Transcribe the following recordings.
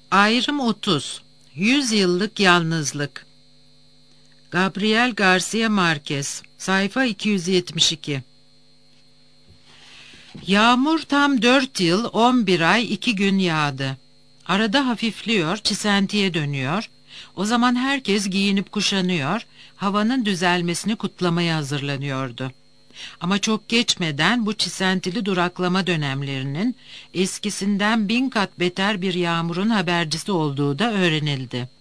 Ayrım 30. 100 yıllık yalnızlık. Gabriel Garcia Marquez. Sayfa 272. Yağmur tam 4 yıl 11 ay 2 gün yağdı. Arada hafifliyor, çisentiye dönüyor. O zaman herkes giyinip kuşanıyor, havanın düzelmesini kutlamaya hazırlanıyordu. Ama çok geçmeden bu çisentili duraklama dönemlerinin eskisinden 1000 kat beter bir yağmurun habercisi olduğu da öğrenildi.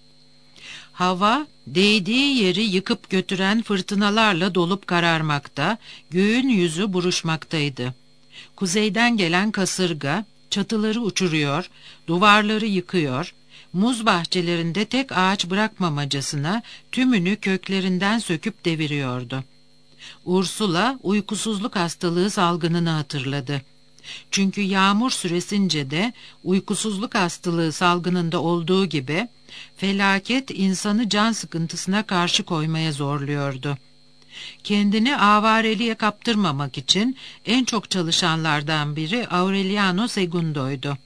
Hava, değdiği yeri yıkıp götüren fırtınalarla dolup kararmakta, göğün yüzü buruşmaktaydı. Kuzeyden gelen kasırga, çatıları uçuruyor, duvarları yıkıyor, muz bahçelerinde tek ağaç bırakmamacasına tümünü köklerinden söküp deviriyordu. Ursula uykusuzluk hastalığı salgınını hatırladı. Çünkü yağmur süresince de uykusuzluk hastalığı salgınında olduğu gibi felaket insanı can sıkıntısına karşı koymaya zorluyordu. Kendini avareliğe kaptırmamak için en çok çalışanlardan biri Aureliano Segundo'ydu.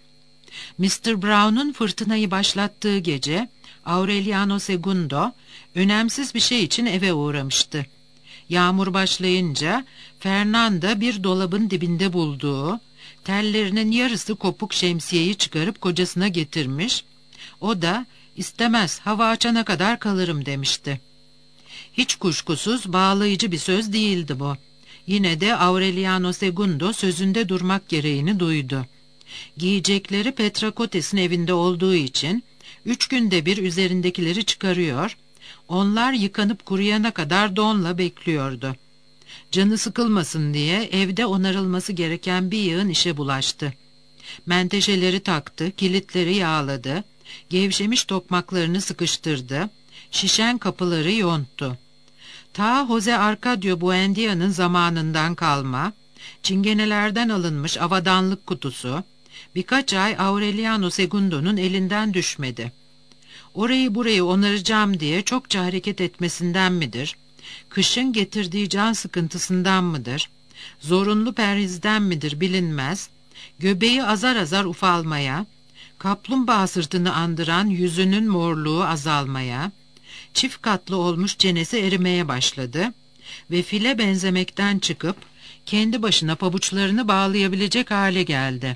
Mr. Brown'un fırtınayı başlattığı gece Aureliano Segundo önemsiz bir şey için eve uğramıştı. Yağmur başlayınca Fernanda bir dolabın dibinde bulduğu, tellerinin yarısı kopuk şemsiyeyi çıkarıp kocasına getirmiş, o da istemez hava açana kadar kalırım demişti. Hiç kuşkusuz bağlayıcı bir söz değildi bu. Yine de Aureliano Segundo sözünde durmak gereğini duydu. Giyecekleri Petrakotes'in evinde olduğu için 3 günde bir üzerindekileri çıkarıyor, onlar yıkanıp kuruyana kadar donla bekliyordu. Canı sıkılmasın diye evde onarılması gereken bir yığın işe bulaştı. Menteşeleri taktı, kilitleri yağladı, gevşemiş tokmaklarını sıkıştırdı, şişen kapıları yonttu. Ta Jose Arcadio Buendia'nın zamanından kalma, çingenelerden alınmış avadanlık kutusu, birkaç ay Aureliano Segundo'nun elinden düşmedi. Orayı burayı onaracağım diye çokça hareket etmesinden midir? Kışın getirdiği can sıkıntısından mıdır? Zorunlu perhizden midir bilinmez. Göbeği azar azar ufalmaya, kaplumbağa sırtını andıran yüzünün morluğu azalmaya, çift katlı olmuş çenesi erimeye başladı ve file benzemekten çıkıp kendi başına pabuçlarını bağlayabilecek hale geldi.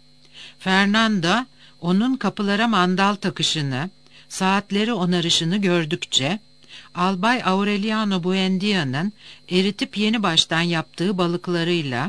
Fernanda onun kapılara mandal takışını, saatleri onarışını gördükçe, Albay Aureliano Buendia'nın eritip yeni baştan yaptığı balıklarıyla,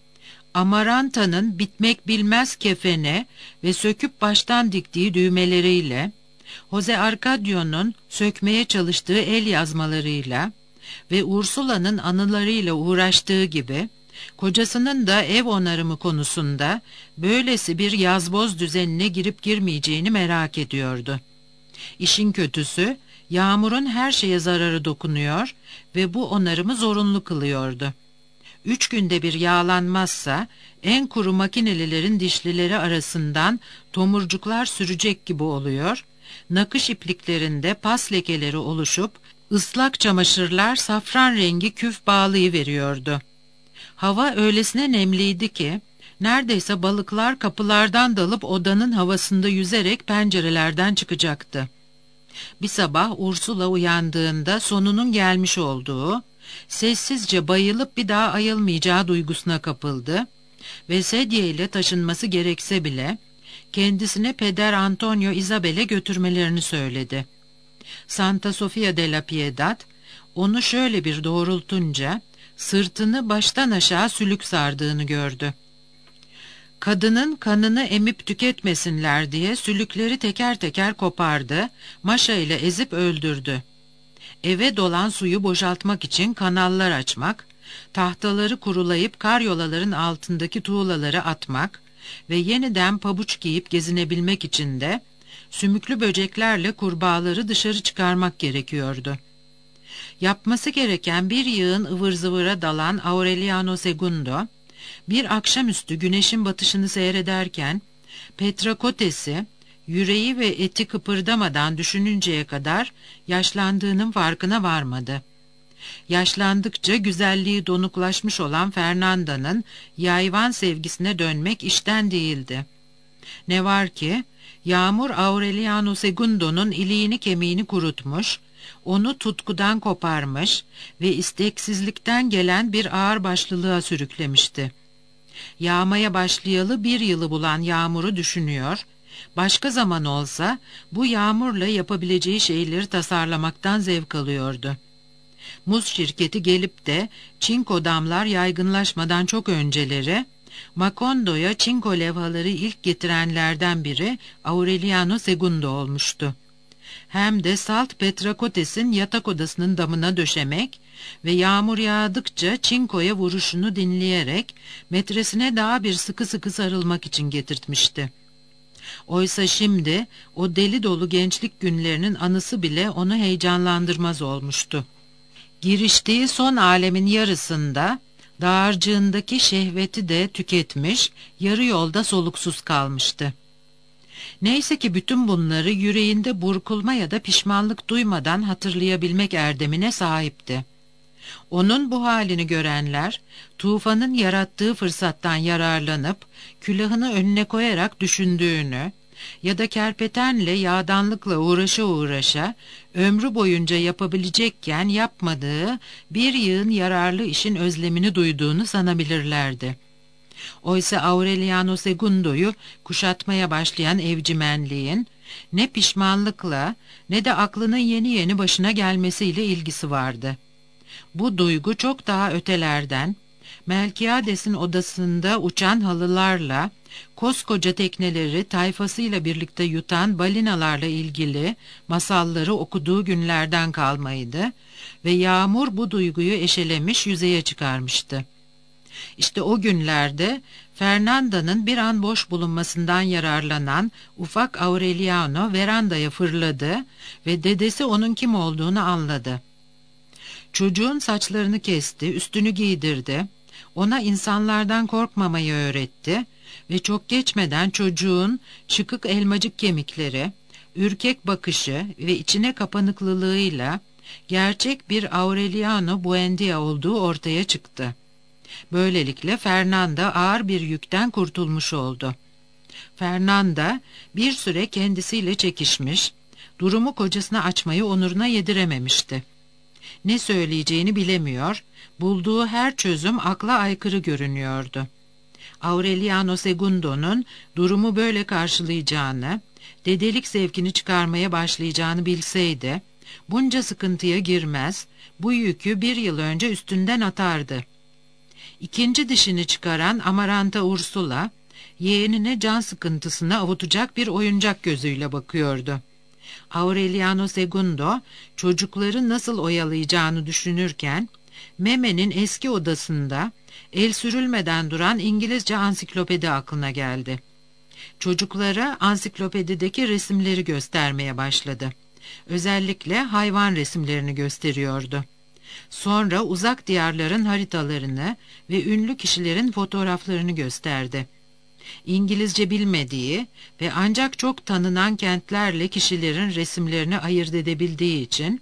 Amaranta'nın bitmek bilmez kefene ve söküp baştan diktiği düğmeleriyle, Jose Arcadio'nun sökmeye çalıştığı el yazmalarıyla ve Ursula'nın anılarıyla uğraştığı gibi, kocasının da ev onarımı konusunda böylesi bir yazboz düzenine girip girmeyeceğini merak ediyordu. İşin kötüsü, yağmurun her şeye zararı dokunuyor ve bu onarımı zorunlu kılıyordu. 3 günde bir yağlanmazsa, en kuru makinelilerin dişlileri arasından tomurcuklar sürecek gibi oluyor, nakış ipliklerinde pas lekeleri oluşup, ıslak çamaşırlar safran rengi küf bağlayıveriyordu. Hava öylesine nemliydi ki, neredeyse balıklar kapılardan dalıp odanın havasında yüzerek pencerelerden çıkacaktı. Bir sabah Ursula uyandığında sonunun gelmiş olduğu, sessizce bayılıp bir daha ayılmayacağı duygusuna kapıldı ve sedye ile taşınması gerekse bile kendisine Peder Antonio Isabel'e götürmelerini söyledi. Santa Sofia de la Piedad onu şöyle bir doğrultunca sırtını baştan aşağı sülük sardığını gördü. Kadının kanını emip tüketmesinler diye sülükleri teker teker kopardı, maşa ile ezip öldürdü. Eve dolan suyu boşaltmak için kanallar açmak, tahtaları kurulayıp karyolaların altındaki tuğlaları atmak ve yeniden pabuç giyip gezinebilmek için de sümüklü böceklerle kurbağaları dışarı çıkarmak gerekiyordu. Yapması gereken bir yığın ıvır zıvıra dalan Aureliano Segundo, bir akşamüstü güneşin batışını seyrederken Petrakotes'i, yüreği ve eti kıpırdamadan düşününceye kadar yaşlandığının farkına varmadı. Yaşlandıkça güzelliği donuklaşmış olan Fernanda'nın yayvan sevgisine dönmek işten değildi. Ne var ki Yağmur Aureliano Segundo'nun iliğini kemiğini kurutmuş, onu tutkudan koparmış ve isteksizlikten gelen bir ağırbaşlılığa sürüklemişti. Yağmaya başlayalı 1 yılı bulan Yağmur'u düşünüyor, başka zaman olsa bu Yağmur'la yapabileceği şeyleri tasarlamaktan zevk alıyordu. Muz şirketi gelip de çinko damlar yaygınlaşmadan çok önceleri, Macondo'ya çinko levhaları ilk getirenlerden biri Aureliano Segundo olmuştu. Hem de Salt Petrakotes'in yatak odasının damına döşemek ve yağmur yağdıkça çinkoya vuruşunu dinleyerek metresine daha bir sıkı sıkı sarılmak için getirtmişti. Oysa şimdi o deli dolu gençlik günlerinin anısı bile onu heyecanlandırmaz olmuştu. Giriştiği son alemin yarısında dağarcığındaki şehveti de tüketmiş, yarı yolda soluksuz kalmıştı. Neyse ki bütün bunları yüreğinde burkulma ya da pişmanlık duymadan hatırlayabilmek erdemine sahipti. Onun bu halini görenler, tufanın yarattığı fırsattan yararlanıp külahını önüne koyarak düşündüğünü ya da kerpetenle yağdanlıkla uğraşa ömrü boyunca yapabilecekken yapmadığı bir yığın yararlı işin özlemini duyduğunu sanabilirlerdi. Oysa Aureliano Segundo'yu kuşatmaya başlayan evcimenliğin ne pişmanlıkla ne de aklının yeni yeni başına gelmesiyle ilgisi vardı. Bu duygu çok daha ötelerden, Melkiades'in odasında uçan halılarla, koskoca tekneleri tayfasıyla birlikte yutan balinalarla ilgili masalları okuduğu günlerden kalmaydı ve yağmur bu duyguyu eşelemiş yüzeye çıkarmıştı. İşte o günlerde Fernanda'nın bir an boş bulunmasından yararlanan ufak Aureliano verandaya fırladı ve dedesi onun kim olduğunu anladı. Çocuğun saçlarını kesti, üstünü giydirdi, ona insanlardan korkmamayı öğretti ve çok geçmeden çocuğun çıkık elmacık kemikleri, ürkek bakışı ve içine kapanıklılığıyla gerçek bir Aureliano Buendia olduğu ortaya çıktı. Böylelikle Fernanda ağır bir yükten kurtulmuş oldu. Fernanda bir süre kendisiyle çekişmiş, durumu kocasına açmayı onuruna yedirememişti. Ne söyleyeceğini bilemiyor, bulduğu her çözüm akla aykırı görünüyordu. Aureliano Segundo'nun durumu böyle karşılayacağını, dedelik zevkini çıkarmaya başlayacağını bilseydi, bunca sıkıntıya girmez, bu yükü 1 yıl önce üstünden atardı. İkinci dişini çıkaran Amaranta Ursula, yeğenine can sıkıntısını avutacak bir oyuncak gözüyle bakıyordu. Aureliano Segundo, çocukları nasıl oyalayacağını düşünürken, Meme'nin eski odasında el sürülmeden duran İngilizce ansiklopedi aklına geldi. Çocuklara ansiklopedideki resimleri göstermeye başladı. Özellikle hayvan resimlerini gösteriyordu. Sonra uzak diyarların haritalarını ve ünlü kişilerin fotoğraflarını gösterdi. İngilizce bilmediği ve ancak çok tanınan kentlerle kişilerin resimlerini ayırt edebildiği için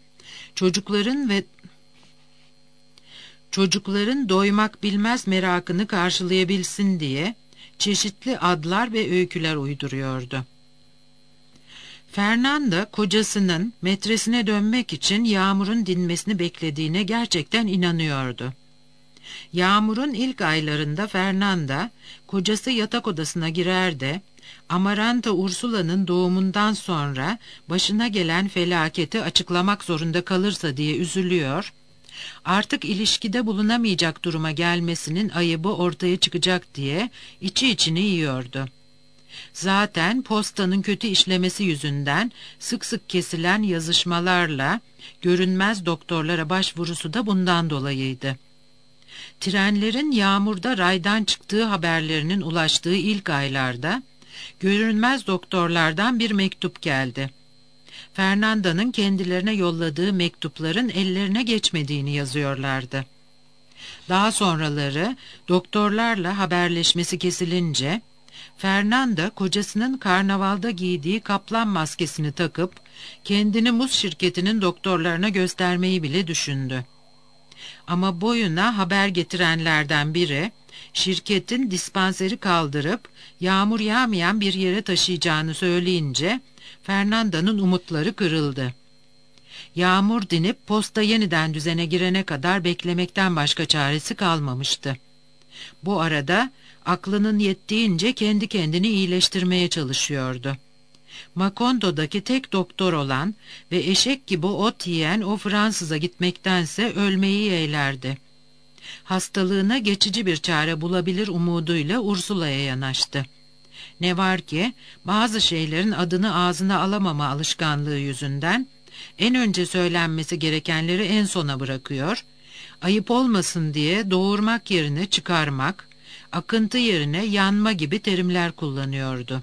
çocukların doymak bilmez merakını karşılayabilsin diye çeşitli adlar ve öyküler uyduruyordu. Fernanda kocasının metresine dönmek için yağmurun dinmesini beklediğine gerçekten inanıyordu. Yağmurun ilk aylarında Fernanda, kocası yatak odasına girer de, Amaranta Ursula'nın doğumundan sonra başına gelen felaketi açıklamak zorunda kalırsa diye üzülüyor, artık ilişkide bulunamayacak duruma gelmesinin ayıbı ortaya çıkacak diye içi içini yiyordu. Zaten postanın kötü işlemesi yüzünden sık sık kesilen yazışmalarla görünmez doktorlara başvurusu da bundan dolayıydı. Trenlerin yağmurda raydan çıktığı haberlerinin ulaştığı ilk aylarda görünmez doktorlardan bir mektup geldi. Fernanda'nın kendilerine yolladığı mektupların ellerine geçmediğini yazıyorlardı. Daha sonraları doktorlarla haberleşmesi kesilince Fernanda kocasının karnavalda giydiği kaplan maskesini takıp kendini muz şirketinin doktorlarına göstermeyi bile düşündü. Ama boyuna haber getirenlerden biri Şirketin dispanseri kaldırıp yağmur yağmayan bir yere taşıyacağını söyleyince Fernanda'nın umutları kırıldı. Yağmur dinip posta yeniden düzene girene kadar beklemekten başka çaresi kalmamıştı. Bu arada aklının yettiğince kendi kendini iyileştirmeye çalışıyordu. Makondo'daki tek doktor olan ve eşek gibi ot yiyen o Fransız'a gitmektense ölmeyi yeğlerdi. Hastalığına geçici bir çare bulabilir umuduyla Ursula'ya yanaştı. Ne var ki bazı şeylerin adını ağzına alamama alışkanlığı yüzünden en önce söylenmesi gerekenleri en sona bırakıyor, ayıp olmasın diye doğurmak yerine çıkarmak, akıntı yerine yanma gibi terimler kullanıyordu.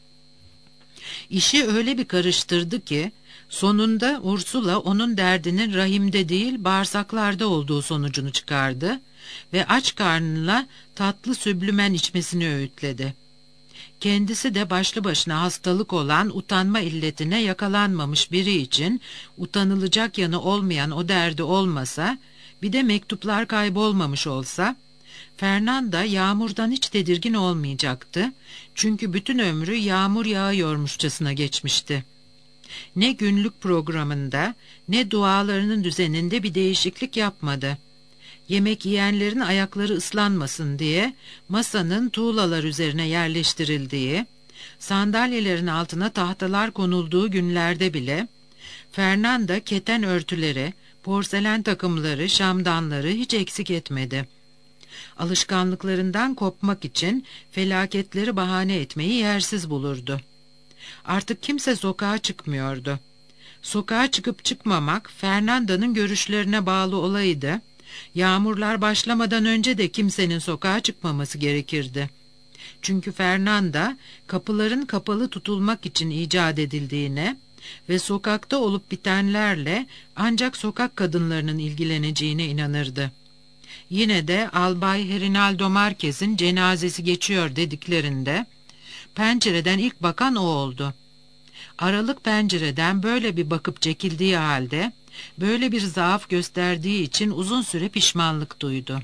İşi öyle bir karıştırdı ki sonunda Ursula onun derdinin rahimde değil bağırsaklarda olduğu sonucunu çıkardı ve aç karnına tatlı süblümen içmesini öğütledi. Kendisi de başlı başına hastalık olan utanma illetine yakalanmamış biri için utanılacak yanı olmayan o derdi olmasa, bir de mektuplar kaybolmamış olsa, Fernanda yağmurdan hiç tedirgin olmayacaktı, çünkü bütün ömrü yağmur yağıyormuşçasına geçmişti. Ne günlük programında ne dualarının düzeninde bir değişiklik yapmadı. Yemek yiyenlerin ayakları ıslanmasın diye masanın tuğlalar üzerine yerleştirildiği, sandalyelerin altına tahtalar konulduğu günlerde bile Fernanda keten örtüleri, porselen takımları, şamdanları hiç eksik etmedi. Alışkanlıklarından kopmak için felaketleri bahane etmeyi yersiz bulurdu. Artık kimse sokağa çıkmıyordu. Sokağa çıkıp çıkmamak Fernanda'nın görüşlerine bağlı olaydı. Yağmurlar başlamadan önce de kimsenin sokağa çıkmaması gerekirdi. Çünkü Fernanda kapıların kapalı tutulmak için icat edildiğine ve sokakta olup bitenlerle ancak sokak kadınlarının ilgileneceğine inanırdı. Yine de Albay Herinaldo Marquez'in cenazesi geçiyor dediklerinde pencereden ilk bakan o oldu. Aralık pencereden böyle bir bakıp çekildiği halde böyle bir zaaf gösterdiği için uzun süre pişmanlık duydu.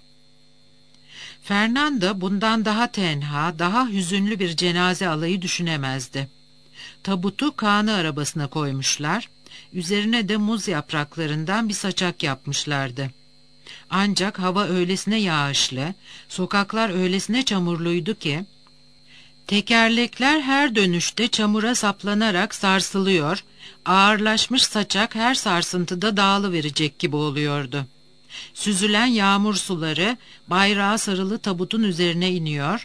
Fernanda bundan daha tenha, daha hüzünlü bir cenaze alayı düşünemezdi. Tabutu Kaan'ı arabasına koymuşlar, üzerine de muz yapraklarından bir saçak yapmışlardı. Ancak hava öylesine yağışlı, sokaklar öylesine çamurluydu ki, tekerlekler her dönüşte çamura saplanarak sarsılıyor, ağırlaşmış saçak her sarsıntıda dağılıverecek gibi oluyordu. Süzülen yağmur suları bayrağı sarılı tabutun üzerine iniyor,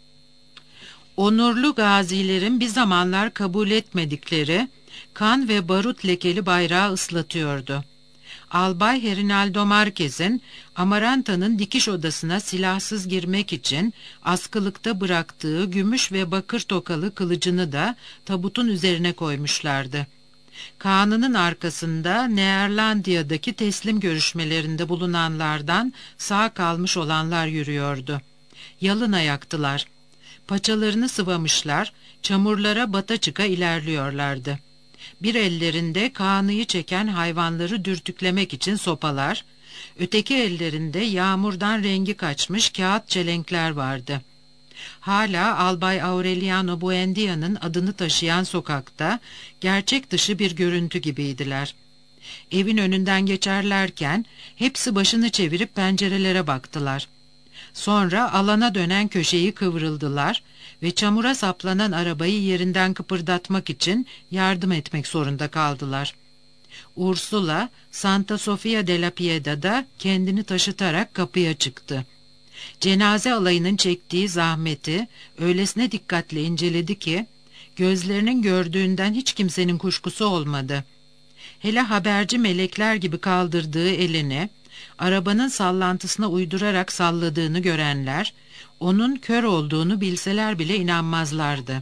onurlu gazilerin bir zamanlar kabul etmedikleri kan ve barut lekeli bayrağı ıslatıyordu. Albay Herinaldo Marquez'in Amaranta'nın dikiş odasına silahsız girmek için askılıkta bıraktığı gümüş ve bakır tokalı kılıcını da tabutun üzerine koymuşlardı. Kaan'ının arkasında Neerlandiya'daki teslim görüşmelerinde bulunanlardan sağ kalmış olanlar yürüyordu. Yalın ayaktılar. Paçalarını sıvamışlar, çamurlara bata çıka ilerliyorlardı. Bir ellerinde Kaan'ı çeken hayvanları dürtüklemek için sopalar, öteki ellerinde yağmurdan rengi kaçmış kağıt çelenkler vardı. Hala Albay Aureliano Buendia'nın adını taşıyan sokakta gerçek dışı bir görüntü gibiydiler. Evin önünden geçerlerken hepsi başını çevirip pencerelere baktılar. Sonra alana dönen köşeyi kıvrıldılar ve çamura saplanan arabayı yerinden kıpırdatmak için yardım etmek zorunda kaldılar. Ursula, Santa Sofia de la Piedad'da kendini taşıtarak kapıya çıktı. Cenaze alayının çektiği zahmeti öylesine dikkatle inceledi ki, gözlerinin gördüğünden hiç kimsenin kuşkusu olmadı. Hele haberci melekler gibi kaldırdığı elini, arabanın sallantısına uydurarak salladığını görenler, onun kör olduğunu bilseler bile inanmazlardı.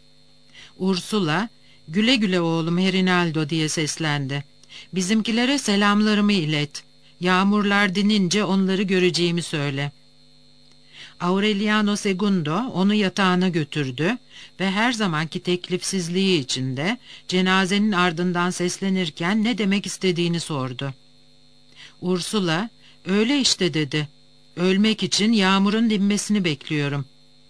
Ursula, "Güle güle oğlum Herinaldo" diye seslendi. "Bizimkilere selamlarımı ilet. Yağmurlar dinince onları göreceğimi söyle." Aureliano Segundo onu yatağına götürdü ve her zamanki teklifsizliği içinde cenazenin ardından seslenirken ne demek istediğini sordu. Ursula, "Öyle işte" dedi. Ölmek için yağmurun dinmesini bekliyorum.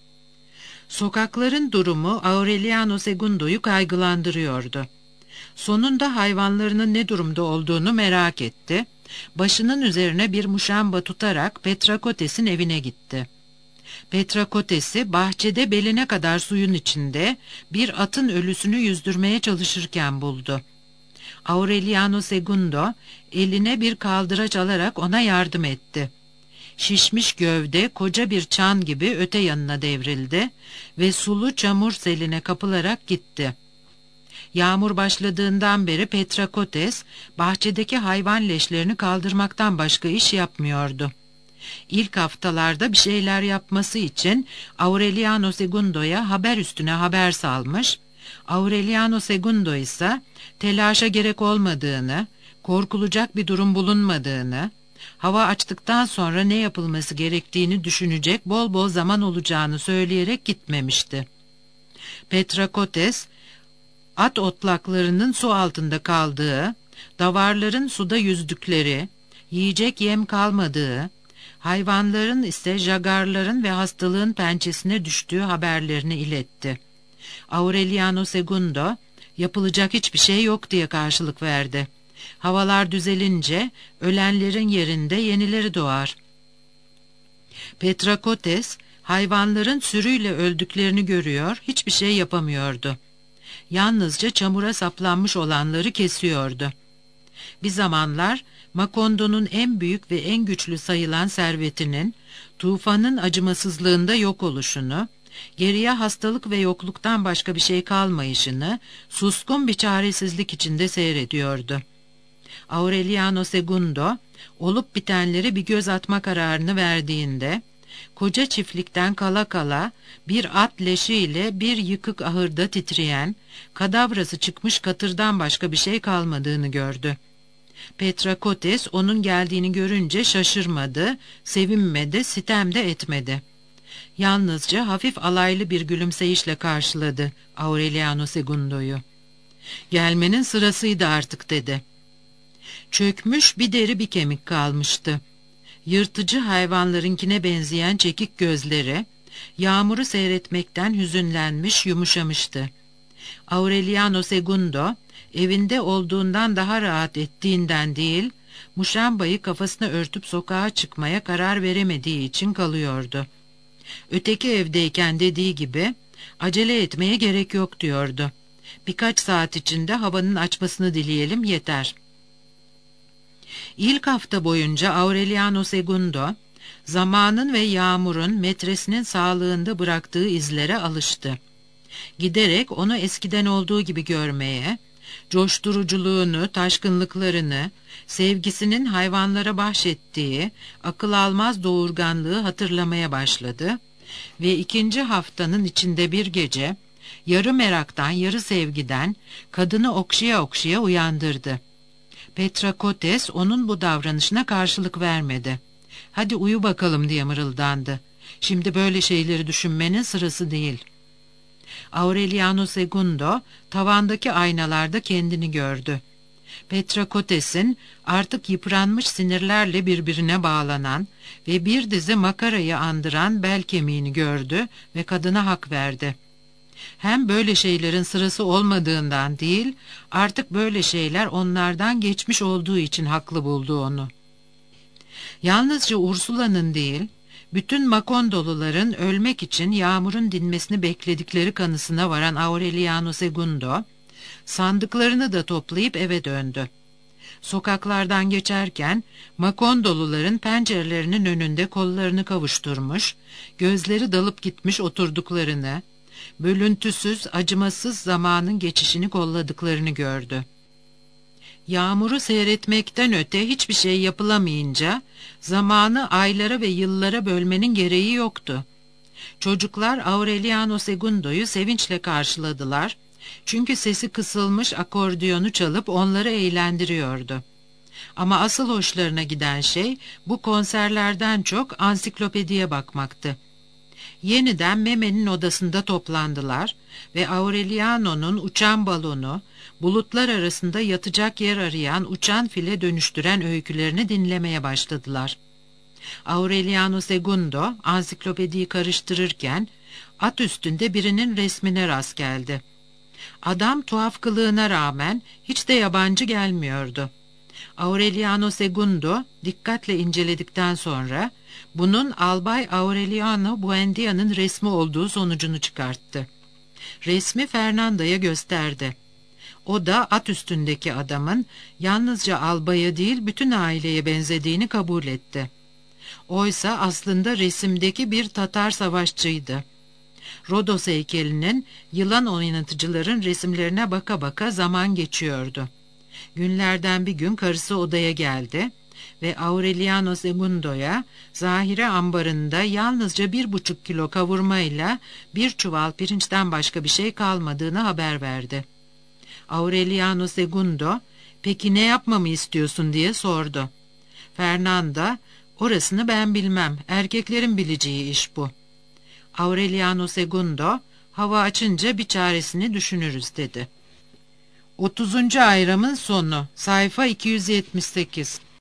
Sokakların durumu Aureliano Segundo'yu kaygılandırıyordu. Sonunda hayvanlarının ne durumda olduğunu merak etti. Başının üzerine bir muşamba tutarak Petrakotes'in evine gitti. Petrakotes'i bahçede beline kadar suyun içinde bir atın ölüsünü yüzdürmeye çalışırken buldu. Aureliano Segundo eline bir kaldıraç alarak ona yardım etti. Şişmiş gövde koca bir çan gibi öte yanına devrildi ve sulu çamur seline kapılarak gitti. Yağmur başladığından beri Petrakotes bahçedeki hayvan leşlerini kaldırmaktan başka iş yapmıyordu. İlk haftalarda bir şeyler yapması için Aureliano Segundo'ya haber üstüne haber salmış, Aureliano Segundo ise telaşa gerek olmadığını, korkulacak bir durum bulunmadığını, hava açtıktan sonra ne yapılması gerektiğini düşünecek bol bol zaman olacağını söyleyerek gitmemişti. Petrakotes, at otlaklarının su altında kaldığı, davarların suda yüzdükleri, yiyecek yem kalmadığı, hayvanların ise jagarların ve hastalığın pençesine düştüğü haberlerini iletti. Aureliano Segundo, yapılacak hiçbir şey yok diye karşılık verdi. Havalar düzelince ölenlerin yerinde yenileri doğar. Petrakotes, hayvanların sürüyle öldüklerini görüyor, hiçbir şey yapamıyordu. Yalnızca çamura saplanmış olanları kesiyordu. Bir zamanlar Makondo'nun en büyük ve en güçlü sayılan servetinin tufanın acımasızlığında yok oluşunu, geriye hastalık ve yokluktan başka bir şey kalmayışını suskun bir çaresizlik içinde seyrediyordu. Aureliano Segundo olup bitenleri bir göz atma kararını verdiğinde, koca çiftlikten kala kala bir at leşiyle bir yıkık ahırda titreyen, kadavrası çıkmış katırdan başka bir şey kalmadığını gördü. Petrakotes onun geldiğini görünce şaşırmadı, sevinmedi, sitem de etmedi. Yalnızca hafif alaylı bir gülümseyişle karşıladı Aureliano Segundo'yu. "Gelmenin sırasıydı artık," dedi. Çökmüş bir deri bir kemik kalmıştı. Yırtıcı hayvanlarınkine benzeyen çekik gözleri, yağmuru seyretmekten hüzünlenmiş, yumuşamıştı. Aureliano Segundo, evinde olduğundan daha rahat ettiğinden değil, muşambayı kafasına örtüp sokağa çıkmaya karar veremediği için kalıyordu. Öteki evdeyken dediği gibi, acele etmeye gerek yok diyordu. Birkaç saat içinde havanın açmasını dileyelim yeter. İlk hafta boyunca Aureliano Segundo, zamanın ve yağmurun metresinin sağlığında bıraktığı izlere alıştı. Giderek onu eskiden olduğu gibi görmeye, coşturuculuğunu, taşkınlıklarını, sevgisinin hayvanlara bahşettiği akıl almaz doğurganlığı hatırlamaya başladı ve ikinci haftanın içinde bir gece, yarı meraktan yarı sevgiden kadını okşaya okşaya uyandırdı. Petrakotes onun bu davranışına karşılık vermedi. "Hadi uyu bakalım," diye mırıldandı. "Şimdi böyle şeyleri düşünmenin sırası değil." Aureliano Segundo tavandaki aynalarda kendini gördü. Petrakotes'in artık yıpranmış sinirlerle birbirine bağlanan ve bir dizi makarayı andıran bel kemiğini gördü ve kadına hak verdi. Hem böyle şeylerin sırası olmadığından değil, artık böyle şeyler onlardan geçmiş olduğu için haklı buldu onu. Yalnızca Ursula'nın değil, bütün Makondoluların ölmek için yağmurun dinmesini bekledikleri kanısına varan Aureliano Segundo, sandıklarını da toplayıp eve döndü. Sokaklardan geçerken Makondoluların pencerelerinin önünde kollarını kavuşturmuş, gözleri dalıp gitmiş oturduklarını, bölüntüsüz, acımasız zamanın geçişini kolladıklarını gördü. Yağmuru seyretmekten öte hiçbir şey yapılamayınca, zamanı aylara ve yıllara bölmenin gereği yoktu. Çocuklar Aureliano Segundo'yu sevinçle karşıladılar, çünkü sesi kısılmış akordiyonu çalıp onları eğlendiriyordu. Ama asıl hoşlarına giden şey, bu konserlerden çok ansiklopediye bakmaktı. Yeniden Meme'nin odasında toplandılar ve Aureliano'nun uçan balonu, bulutlar arasında yatacak yer arayan uçan file dönüştüren öykülerini dinlemeye başladılar. Aureliano Segundo ansiklopediyi karıştırırken at üstünde birinin resmine rast geldi. Adam tuhaf kılığına rağmen hiç de yabancı gelmiyordu. Aureliano Segundo dikkatle inceledikten sonra bunun Albay Aureliano Buendia'nın resmi olduğu sonucunu çıkarttı. Resmi Fernanda'ya gösterdi. O da at üstündeki adamın yalnızca albaya değil bütün aileye benzediğini kabul etti. Oysa aslında resimdeki bir Tatar savaşçıydı. Rodos heykelinin yılan oynatıcıların resimlerine baka baka zaman geçiyordu. Günlerden bir gün karısı odaya geldi ve Aureliano Segundo'ya zahire ambarında yalnızca 1,5 kilo kavurmayla bir çuval pirinçten başka bir şey kalmadığını haber verdi. Aureliano Segundo, "Peki ne yapmamı istiyorsun?" diye sordu. Fernanda, "Orasını ben bilmem, erkeklerin bileceği iş bu." Aureliano Segundo, "Hava açınca bir çaresini düşünürüz." dedi. 30. ayramın sonu, sayfa 278.